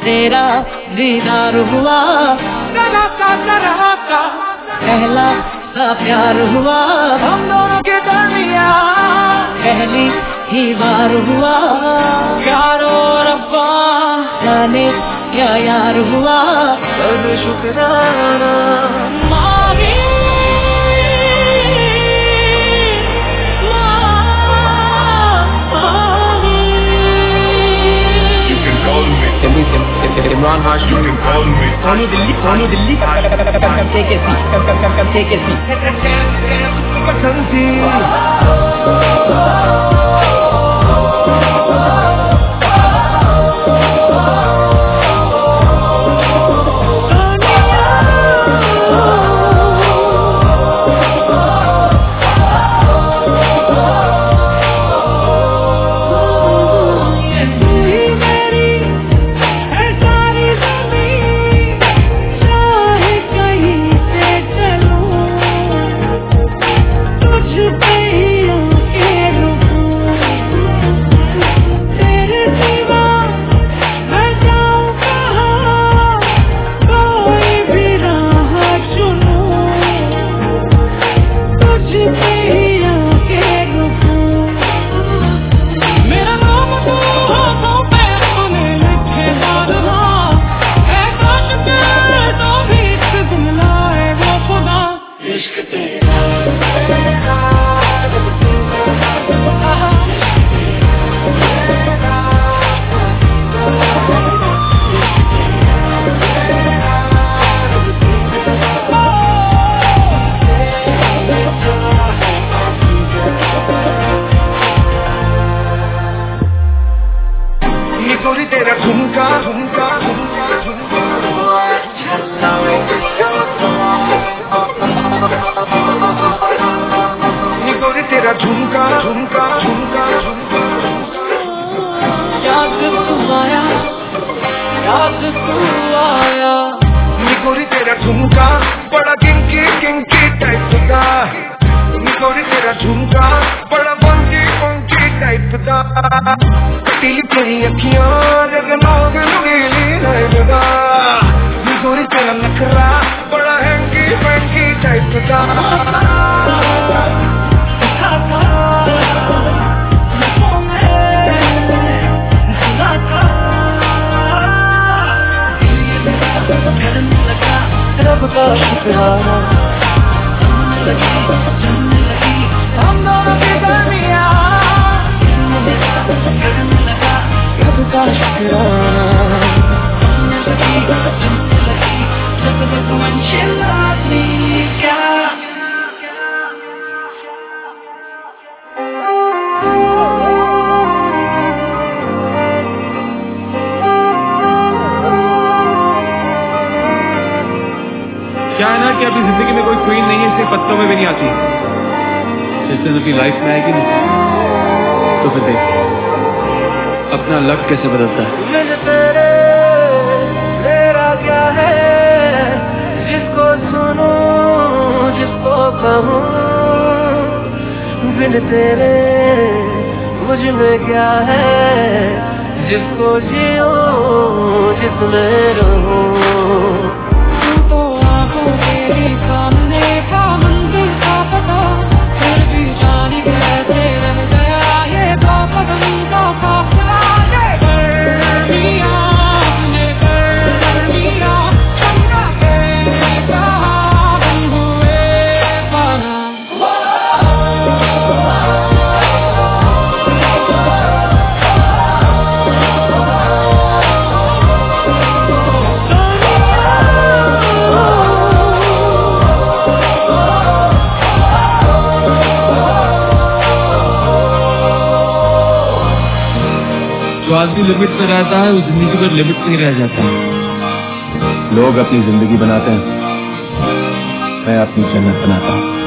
तेरा दीदार हुआ, तरह का पहला सा प्यार हुआ, हम दोनों के दरमियान पहली ही बार हुआ, प्यारो रब्बा जाने क्या यार हुआ, कर शुक्राना मांगे Imran Hashmi, you can call me. Tony Dilli, come take a seat, come take a seat. पसंद थी तेरा झुमका झुमका निकोरी तेरा झुमका झुमका झुमका याद तू आया, याद तू आया, निकोरी तेरा झुमका बड़ा किंकी टाइप का, निकोरी तेरा झुमका बड़ा फंकी टाइप का, कटीली तेरी अखियां रगनोग नुकीली लगा, निकोरी तेरा नखरा बड़ा हैंकी टाइप का, रब का शुक्राना, हम दोनों के दरमियान रब का शुक्राना, क्या है ना कि अपनी जिंदगी में कोई क्वीन नहीं है, इसलिए पत्तों में भी नहीं आती। जिस दिन अपनी लाइफ में आएगी ना, तो फिर देख अपना लक कैसे बदलता है। तेरा क्या है जिसको सुनूं जिसको कहूं, बिन तेरे मुझ में क्या है जिसको जीऊं जिसमें रहूं। तेरी सामने का मंदिर का पता, फिर भी जानी कैसे रह गया ये कदम का फासला, ये कर दिया तूने कर दिया, चंगा के कहा बन हुए पाना। जो आदमी लिमिट में रहता है वो जिंदगी पर लिमिट में ही रह जाता है। लोग अपनी जिंदगी बनाते हैं, मैं अपनी जन्नत बनाता हूँ।